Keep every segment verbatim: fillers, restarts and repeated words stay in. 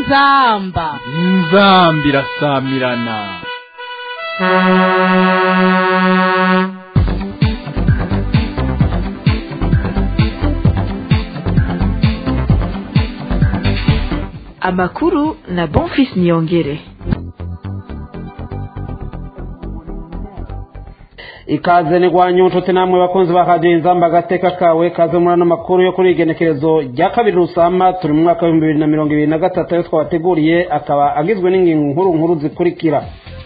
inzamba inzamba irasamirana. Amakuru na Bonfils Niyongere. Ikaze ni gwanyu nshuti namwe bakunzi ba Radio Inzamba agateka kawe kaze murano makuru yo kuri igenekerezo rya kabiri rusama turi mu mwaka wa bibiri na mirongo ibiri na gatatu yo twabateguriye akaba agizwe n'ingingo nkuru nkuru zikurikira.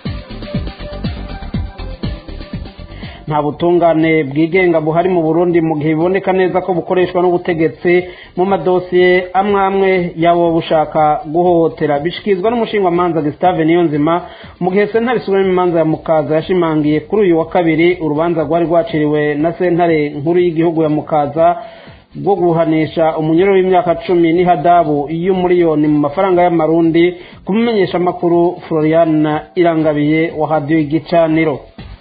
Nta butungane bwigenga buhari mu Burundi mu gihe biboneka neza ko bukoreshwa n'ubutegetsi mu madosiye amwe amwe yabo bushaka guhohotera bishikizwa n'umushinga manza Gustave Niyonzima mu gihe sentare isubiramo imanza ya Mukaza yashimangiye kuri uyu wa kabiri urubanza rwari rwaciriwe na sentare nkuru y'igihugu ya Mukaza bwo guhanisha umunyoro w'imyaka cumi n'ihadabu y'umuriyoni mu mafaranga y'amarundi kumumenyesha makuru Florian Irangabiye wa Radio Igicaniro.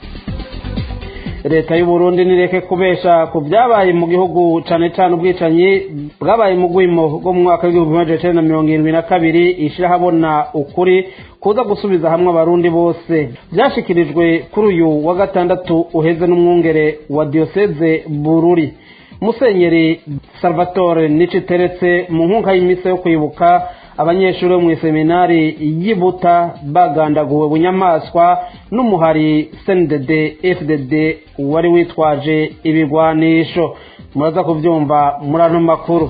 Leta y'u Burundi nireke kubesha ku byabaye mu gihugu cyane cyane ubwicanyi bwabaye mu gwimo bwo mu mwaka w'igihumbi kimwe magana cyenda mirongo irindwi na kabiri ishira habona ukuri kuza gusubiza hamwe abarundi bose. Byashikirijwe kuri uyu wa gatandatu uheze n'umwungere wa diocese Bururi Musenyeri Salvatore Niciteretse mu nkunga y'imise yo kwibuka abanyeshuri mu seminari yibuta bagandaguwe bunyamaswa n'umuhari C N D D F D D wari witwaje ibigwanisho. Muraza kuvyumva murano makuru.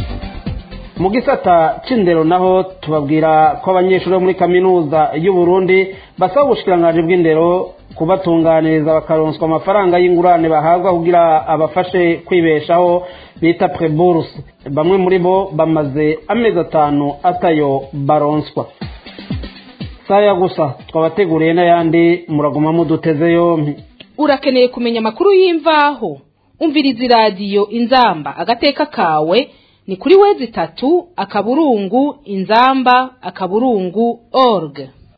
Mu gisata c'indero naho tubabwira ko abanyeshuri muri kaminuza y'u Burundi basaba ubushikiranganje bw'indero kubatunganiriza bakaronswa amafaranga y'ingurane bahabwa kugira abafashe kwibeshaho bita prebourse. Bamwe muri bo bamaze amezi atanu atayo baronswa. Saya gusa twabateguriye n'ayandi muraguma muduteze yompi. Urakeneye kumenya amakuru y'imvaho? Umviriza radio Inzamba agateka kawe ni kuri wezi tatu akaburungu inzamba akaburungu org.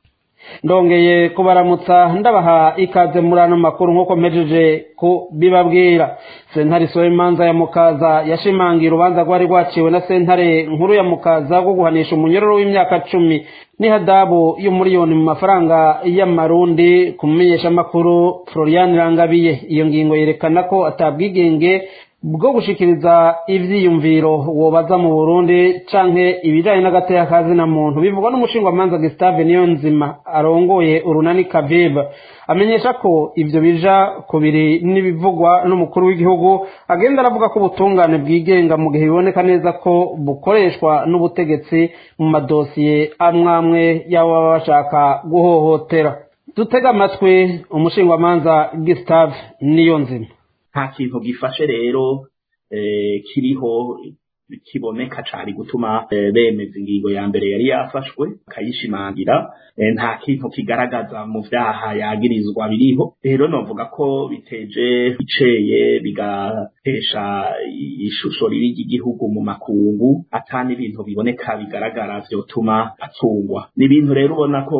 Ndongeye kubaramutsa ndabaha ikaze murano makuru nkuko mpejeje ku bibabwira. Sentare isubiramo imanza ya Mukaza yashimangiye urubanza rwari rwaciwe na sentare nkuru ya Mukaza rwo guhanisha umunyororo w'imyaka cumi n'ihadabu y'umuriyoni mu mafaranga y'amarundi kumumenyesha makuru Florian Irangabiye. Iyo ngingo yerekana ko atabwigenge bwo gushikiriza ivyiyumviro wobaza mu Burundi canke ibijanye n'agateka kazi na muntu bivugwa n'umushinga manza Gustave Niyonzima arongoye urunani Kaviba. Amenyesha ko ivyo bija kubiri n'ibivugwa n'umukuru w'igihugu agenda aravuga ko ubutungane bwigenga mu gihe biboneka neza ko bukoreshwa n'ubutegetsi mu madosiye amwamwe y'abo bashaka guhohotera. Dutega amatwi umushinga manza Gustave Niyonzima. Nta kintu gifashe rero eh, kiriho kiboneka cari gutuma eh, bemeza ingingo ya mbere yari yafashwe kayishimangira. Eh, nta kintu kigaragaza mu vyaha yagirizwa biriho. Rero novuga ko biteje iceye bigatesha ishusho riri ry'igihugu mu makungu atani ibintu biboneka bigaragara vyotuma atungwa. Ni ibintu rero ubona ko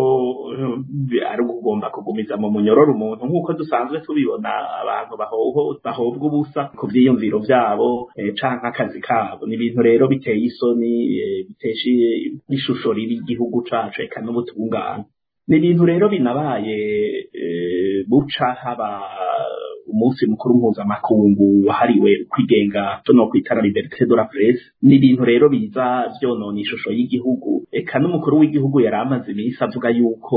uh, ari ugomba kugumiza mu munyororo umuntu nkuko dusanzwe tubibona abantu bahoho bahobwa ubusa ku vyiyumviro vyabo eh, canke akazi kabo. Ni ibintu rero biteye isoni eh, biteshe ishusho riri igihugu cacu eka n'ubutungane. Ni ibintu rero binabaye e, buca haba umunsi mukuru mpuzamakungu wahariwe kwigenga no kwitara liberté de la presse. Ni ibintu rero biza vyonona ishusho y'igihugu eka n'umukuru w'igihugu yaramaze iminsi avuga yuko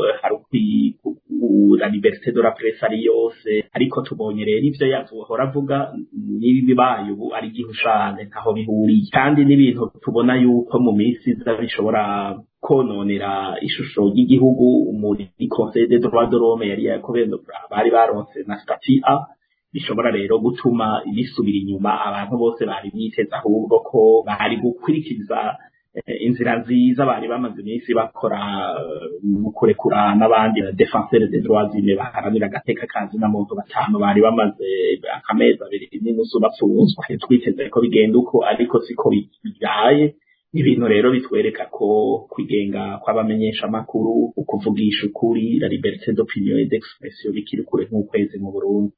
hari la liberté de la presse ari yose, ariko tubonye rero ivyo yavuhora avuga nibi bibaye ubu ari gihushane ntaho bihuriye, kandi n'ibintu tubona yuko mu minsi bishobora kononera ishusho y'igihugu. Muri Conseil des droits de l'homme yari yakobendura bari baronse na statut A bishobora rero gutuma bisubira inyuma abantu bose bari biteza ahubwo ko bari gukurikiriza inzira nziza bari bamaze iminsi bakora mu kurekura n'abandi defenseurs des droits humains baharanira agateka kazi na muntu batanu bari bamaze akamezi abiri n'inusu bapfunzwe. Twiteze ko bigenda uko, ariko siko bigaye. Ibintu rero bitwereka ko kwigenga kw'abamenyesha makuru, ukuvugisha ukuri, la liberté d'opinion et d'expression bikiri kure nk'ukwezi mu Burundi.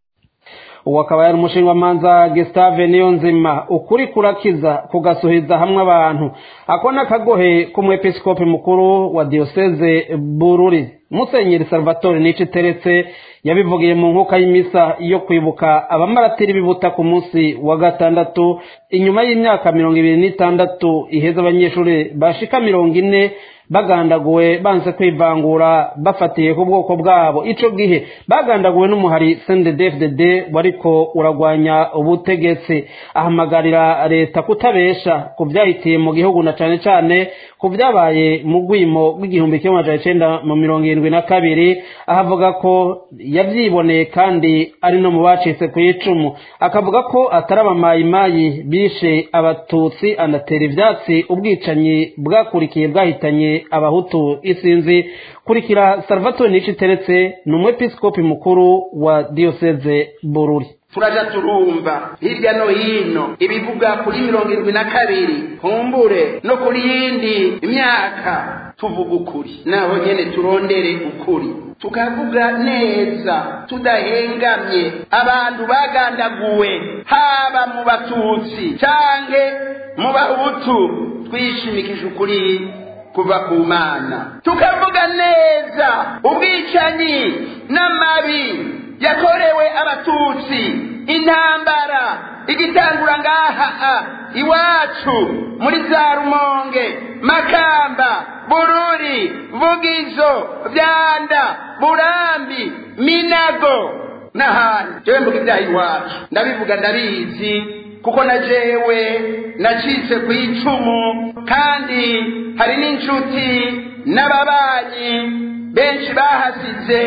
uwo akaba yari umushingamanza Gustave Niyonzima. Ukuri kurakiza kugasuhiza hamwe abantu, ako n'akagohe k'umwepiskopi mukuru wa diocese Bururi Musenyeri Salvatore Niciteretse yabivugiye mu nkuka y'imisa yo kwibuka abamaratiri bibuta ku munsi wa gatandatu inyuma y'imyaka mirongo ibiri n'itandatu iheza abanyeshuri bashika mirongo ine bagandaguwe banse kwivangura bafatiye ku bwoko bwabo. Ico gihe bagandaguwe n'umuhari C N D D F D D wariko uragwanya ubutegetsi. Ahamagarira leta kutabesha ku vyahitiye mu gihugu na cane cane ku vyabaye mu gwimo w'igihumbi kimwe amajana icenda mu mirongo irindwi na kabiri, ahavuga ko yavyiboneye kandi ari no mu bacitse ku icumu. Akavuga ko atari abamayimayi bishe abatutsi, anatera ivyatsi ubwicanyi bwakurikiye bwahitanye abahutu isinzi. Kurikira Salvatore Niciteretse n'umwepiskopi mukuru wa diocese Bururi. Turaja turumva hirya no hino ibivuga kuri mirongo irindwi na kabiri kumbure no kuri yindi imyaka, tuvuga ukuri naho nyene turondere ukuri tukavuga neza tudahengamye. Abantu bagandaguwe haba mu batutsi canke mu bahutu, twishimikije ukuri kuva ku Mana, tukavuga neza ubwicanyi n'amabi yakorewe abatutsi, intambara igitangura ngaha iwacu muri za Rumonge, Makamba, Bururi, Vugizo, Vyanda, Burambi, Minago n'ahandi. Jewe mvuga ibyaha iwacu ndabivuga ndabizi kuko na jewe nacitse ku icumu, kandi hari n'inshuti n'ababanyi benshi bahasize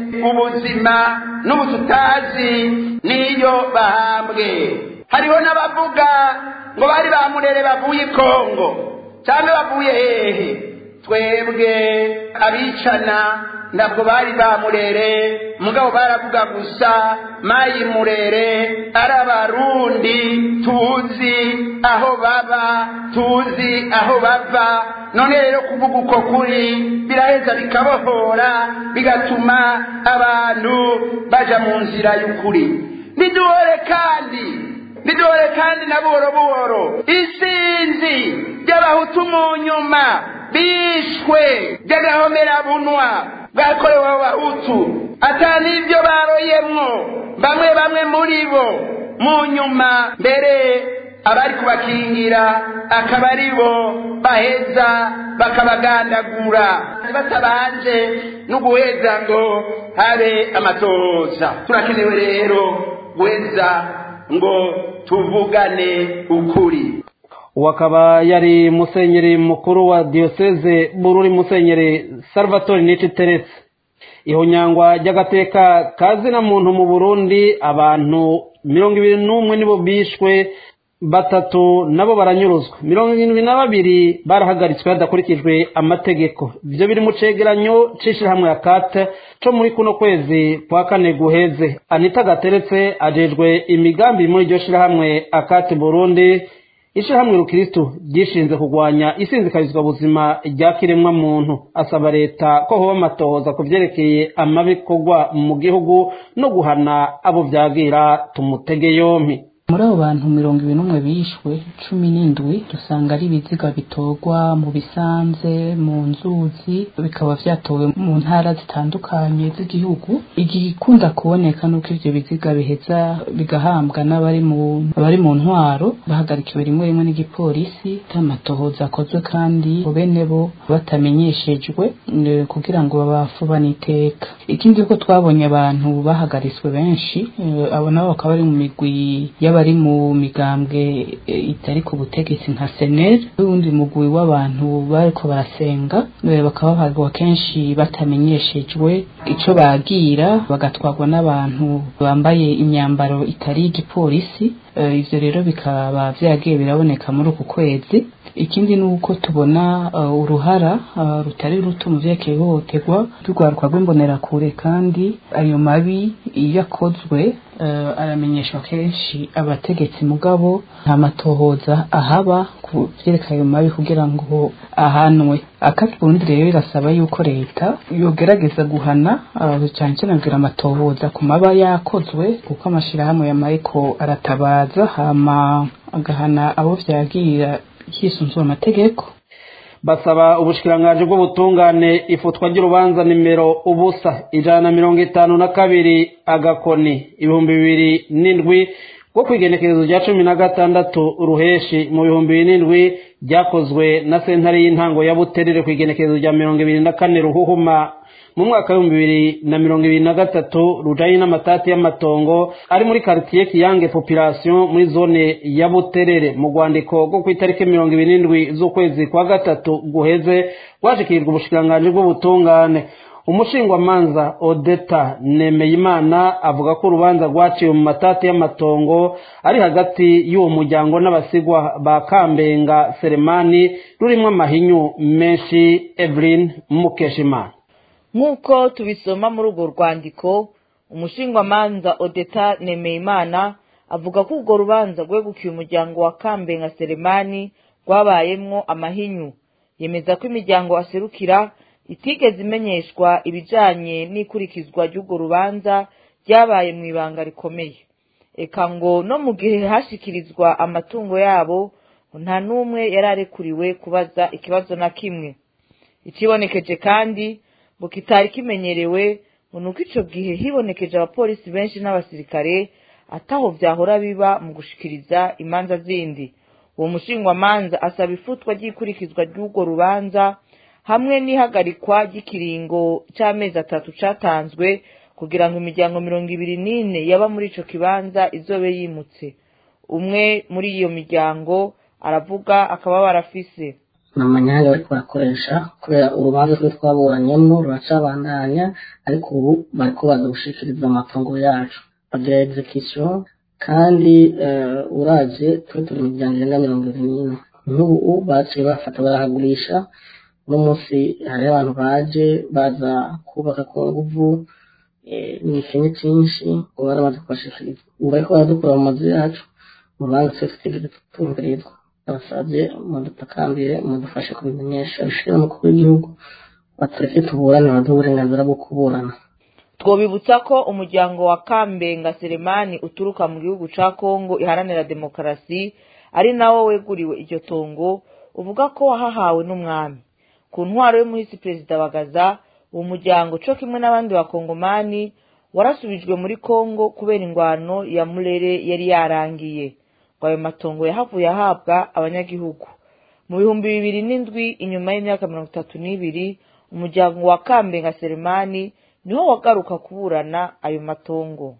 ubuzima n'ubu tutazi niyo bahambwe. Hariho n'abavuga ngo bari bamurere bavuye Kongo cyangwa bavuye hehe. Twebwe abicana ntabwo bari bamurere, mugabo baravuga gusa mayi murere ari abarundi, tuzi aho baba, tuzi aho bava. None rero kuvuga uko kuri biraheza bikabohora, bigatuma abantu baja mu nzira y'ukuri. Niduhore kandi niduhore kandi na buhoro buhoro isinzi ry'abahutu mu nyuma bishwe by'agahomera bunwa bwakorewe abahutu, ata n'ibyo baroyemwo bamwe bamwe muri bo mu nyuma, mbere abari kubakingira akaba ari bo baheza bakabagandagura batabanje no guheza ngo habe amatohoza. Turakenewe rero guheza ngo tuvugane ukuri. Wakaba yari musenyeri mukuru wa diocese Bururi Musenyeri Salvatore Niciteretse. Ihonyangwa ry'agateka kazina muntu mu Burundi, abantu mirongo ibiri n'umwe nibo bishwe, batatu nabo baranyuruzwa, mirongo irindwi na babiri barahagaritswe hadakurikijwe amategeko. Ivyo biri mu cegeranyo c'ishirahamwe ya Kate co muri kuno kwezi kwa kane guheze. Anita Gateretse ajejwe imigambi muri iryo shirahamwe Akate Burundi, ishirahamwe rukristo gishinze kugwanya isinzikarizwa buzima rya kiremwa muntu. Asaba leta ko hoba amatohoza kuvyerekeye amabikorwa mu gihugu no guhana abo vyagira. Tumutege yompi. Muri abo bantu mirongo ibiri n'umwe bishwe, cumi n'indwi dusanga ari ibiziga bitorwa mu bisanze, mu nzuzi, bikaba vyatowe mu ntara zitandukanye z'igihugu. Igikunda kuboneka nuko ivyo biziga biheza bigahambwa n'abari mu bari mu ntwaro, bahagarikiwe rimwe rimwe n'igipolisi. Tamatohoza akozwe kandi bene bo batamenyeshejwe kugira ngo babafubane iteka. Ikindi ko twabonye abantu bahagaritswe benshi, abo nabo bakaba bari mu migwi y'aba ari mu migambwe itari ku butegetsi nka Senel, undi mugwi w'abantu bariko barasenga, bakaba bagwa kenshi batamenyeshejwe ico bagira, bagatwagwa n'abantu bambaye imyambaro itari igipolisi. Ivyo rero bikaba vyagiye biraboneka muri uku kwezi. Ikindi nuko tubona uh, uruhara uh, rutari ruto mu vyekeye ihohoterwa rw'urwaruka rw'imbonera kure, kandi ayo mabi yakozwe uh, aramenyeshwa kenshi abategetsi, mugabo nta matohoza ahaba ku vyerekeye ayo mabi kugira ngo ahanwe. akati Burundi rero irasaba yuko leta yogerageza guhana cyane cyane kugira amatohoza ku maba yakozwe kuko amashirahamwe ya Mariko aratabaza hama agahana abo vyagira hisunzwe amategeko. Basaba ubushikiranganje bw'ubutungane ifutwa ry'urubanza nimero ubusa ijana na mirongo itanu na kabiri agakoni ibihumbi bibiri n'indwi bwo kwigenekerezo rya cumi na gatandatu ruheshi mu bihumbi bibiri n'indwi ryakozwe na sentare y'intango ya Buterere kwigenekerezo rya mirongo ibiri na kane ruhuhuma mu mwaka w'ibihumbi bibiri na mirongo ibiri na gatatu rujanye n'amatati y'amatongo ari muri quartier Kiyange population muri zone ya Buterere mu rwandiko rwo ku itariki mirongo ibiri n'indwi z'ukwezi kwa gatatu guheze washikirirwa ubushikiranganje bw'ubutungane. Umushingwamanza Odeta Nemeyimana avuga ko urubanza rwaciwe mu matati y'amatongo ari hagati y'uwo muryango n'abasigwa ba Kambenga Selemani rurimo amahinyu menshi. Evelyn Mukeshimana. Nk'uko tubisoma muri urwo rwandiko, umushingwamanza Odeta Nemeyimana avuga ko urwo rubanza rwegukiye umuryango wa Kambenga Selemani rwabayemwo amahinyu. Yemeza ko imiryango aserukira itigeze imenyeshwa ibijanye n'ikurikizwa ry'urwo rubanza ryabaye mu ibanga rikomeye. Eka ngo no mu gihe hashikirizwa amatungo yabo nta n'umwe yararekuriwe kubaza ikibazo na kimwe. Ikibonekeje kandi ngo kitari kimenyerewe ngo nuko ico gihe hibonekeje abapolisi benshi n'abasirikare ataho vyahora biba mu gushikiriza imanza zindi. Uwo mushingwamanza asaba ifutwa ry'ikurikizwa ry'urwo rubanza hamwe n'ihagarikwa ry'ikiringo c'amezi atatu catanzwe kugira ngo imiryango mirongo ibiri n'ine yaba muri ico kibanza izobe yimutse. Umwe muri iyo miryango aravuga akaba barafise n'amanyanga bariko barakoresha kubera urubanza twe twaburanyemo ruracabandanya, ariko ubu bariko baza gushikiriza amatongo yacu bagira execution kandi uh, uraje twe turi mu miryango irenga mirongo ibiri n'ine. N'ubu baciye bafata barahagurisha. Uno munsi hari abantu baje baza kubaka ku nguvu n'ikintu cyinshi ngo baramaze kubashikiriza, bariko baradukura mu mazu yacu mu rubanza twe tutigeze tumvirizwa. Abasabye mudutakambire mudufashe kubimenyesha bishira umukuru w'igihugu batureke tuburane baduha uburenganzira bwo kuburana. Twobibutsa ko umuryango wa Kambenga Selemani uturuka mu gihugu ca Kongo iharanira demokarasi ari nawo weguriwe iryo tongo, uvuga ko wahahawe n'umwami ku ntwaro y'umuhisi Perezida Bagaza. Uwo muryango co kimwe n'abandi bakongomani warasubijwe muri Kongo kubera ingwano ya Murere yari yarangiye. Ngo ayo matongo yahavuye ahabwa abanyagihugu. Mu bihumbi bibiri n'indwi inyuma y'imyaka mirongo itatu n'ibiri umuryango wa Kambenga Selemani niho wagaruka kuburana ayo matongo.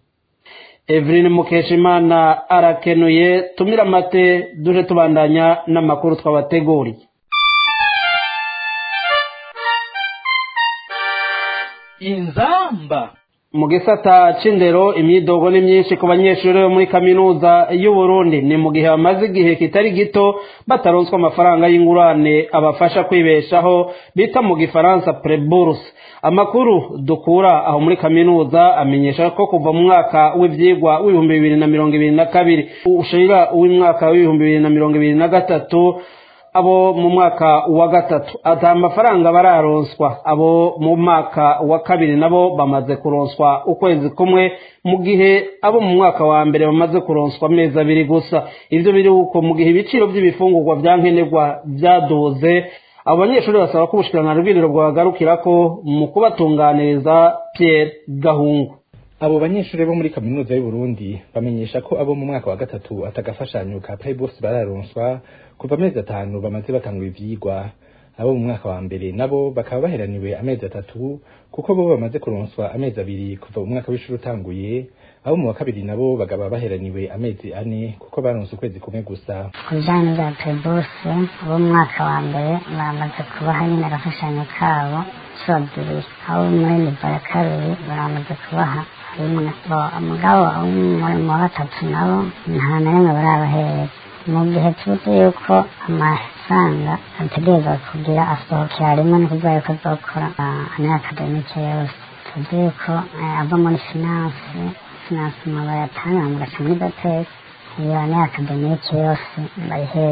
Evelyn Mukeshimana arakenuye. Tumira mate duje tubandanya n'amakuru twabateguriye. Inzamba. Mu gisata c'indero imyidogo ni myinshi ku banyeshuri bo muri kaminuza y'u Burundi ni mu gihe bamaze igihe kitari gito bataronswa amafaranga y'ingurane abafasha kwibeshaho bita mu gifaransa prebourse. Amakuru dukura aho muri kaminuza amenyesha ko kuva mu mwaka w'ivyigwa w'ibihumbi bibiri na mirongo ibiri na kabiri ushira uw'imwaka w'ibihumbi bibiri na mirongo ibiri na gatatu abo mu mwaka wa gatatu ata amafaranga bararonswa. Abo mu mwaka wa kabiri nabo bamaze kuronswa ukwezi kumwe, mu gihe abo mu mwaka wa mbere bamaze kuronswa amezi abiri gusa. Ivyo biri uko mu gihe ibiciro by'ibifungurwa vyankenerwa vyadoze. Abo banyeshuri basaba ko ubushikiranganje bw'indero bwagarukirako mu kubatunganiriza. Pierre Gahungu. Abo banyeshuri bo muri kaminuza y'u Burundi bamenyesha ko abo mu mwaka wa gatatu atagafashanyo ka Prebourse bararonswa kuva amezi atanu bamaze batangura ivyigwa. Abo mu mwaka wa mbere nabo bakaba baheraniwe amezi atatu kuko bo bamaze kuronswa amezi abiri kuva mu mwaka w'ishuri utanguye. Abo mu wa kabiri nabo bagaba baheraniwe amezi ane kuko baronse ukwezi kumwe gusa. Kujana za Prebourse abo mu mwaka wa mbere bamaze kubaha nyine agafashanyo kabo soduri. Abo muri nivo ya kabiri baramaze kubaha rimwe. Umugabo muri mu wa gatatu nabo nta na rimwe barabahereza. Mu gihe tuzi yuko amafaranga ategerezwa kugira asohokera rimwe no kuvuga yuko azokora ane akademike yose. Tuzi yuko ava muri finance finance mu bayatanga mugaca muri dotesi iyo ane akademike yose bayihereza.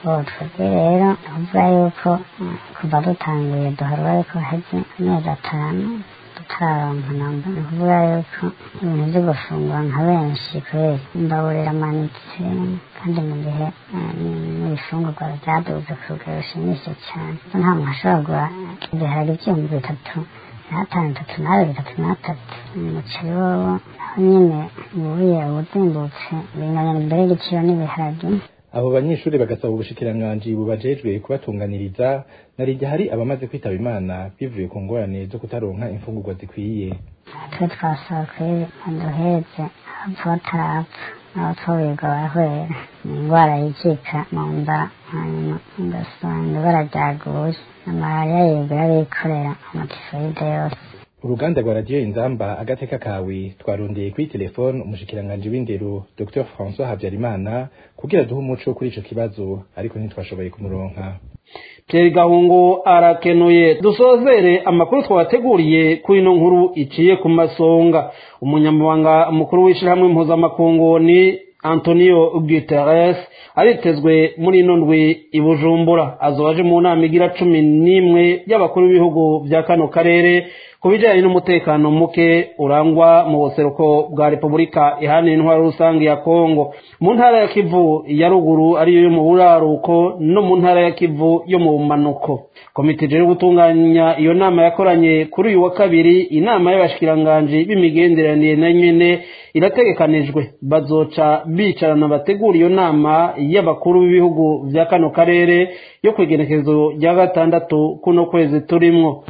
ubu twebwe rero tuvuga yuko kuva dutanguye duharura yuko haheze amezi atanu tutaronka namba ni ukuvuga yuko ibintu byo gufungura nka benshi kubera imbabura iramanitse kandi mu gihe n'ibifungurwa byaduze ku rugero rushimishije cyane nta muntu ashobora kugura ibiharage by'ibihumbi bitatu n'atanu bitatu n'abiri bitatu n'atatu umuceri wowo naho nyine ubuye ubuzimbutse binganya imbere y'igiciro n'ibiharage. abo banyeshuri bagasaba ubushikiranganji bubajejwe kubatunganiriza narijya hari abamaze kwitaba Imana bivuye ku ngorane zo kutaronka imfungurwa zikwiye. twe twasaba kuri duheze abapfa batarapfa n'abatwabirwa barahwera ni indwara yicika mu nda hanyuma ugasanga ibara ryaguye na malariya yibwira bikorera amatifoide yose. uruganda rwa radiyo Inzamba agateka kawe twarondeye kuri telefone umushikiranganji w'indero Dr François Habyarimana kugira duhe umuco kuri ico kibazo ariko ntitwashoboye kumuronka. Pierre Gahungu arakenuye. Dusozere amakuru twabateguriye kuri ino nkuru iciye ku masonga. Umunyamabanga mukuru w'ishirahamwe mpuzamakungu ni Antonio Guterres aritezwe muri ino ndwi i Bujumbura, azobaje mu nama igira cumi n'imwe y'abakuru b'ibihugu bya kano karere ku bijyanye n'umutekano muke urangwa mu buseruko bwa Repubulika Iharanira Intwaro Rusange ya Kongo, mu ntara ya Kivu ya ruguru ariyo yo mu buraruko no mu ntara ya Kivu yo mu manuko. Komite ije gutunganya iyo nama yakoranye kuri uyu wa kabiri, inama y'abashikiranganje b'imigenderanire na nyene irategekanijwe, bazoca bicarana bategura iyo nama y'abakuru b'ibihugu bya kano karere yo kwigenekezo rya gatandatu kuno kwezi turimwo.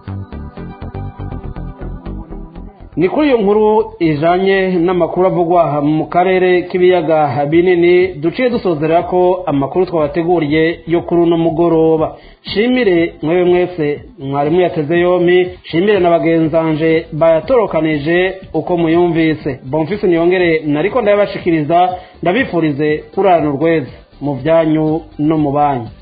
Ni kuri iyo nkuru ijanye n'amakuru avugwa mu karere k'ibiyaga binini duciye dusozera ko amakuru twabateguriye yo kuri uno mugoroba. Shimire mwewe mwese mwarimu yateze yomi, shimire na bagenzanje bayatorokanije uko muyumvise. Bonfils Niyongere nariko ndabashikiriza, ndabifurize kurana urweza mu byanyu no mu banyu.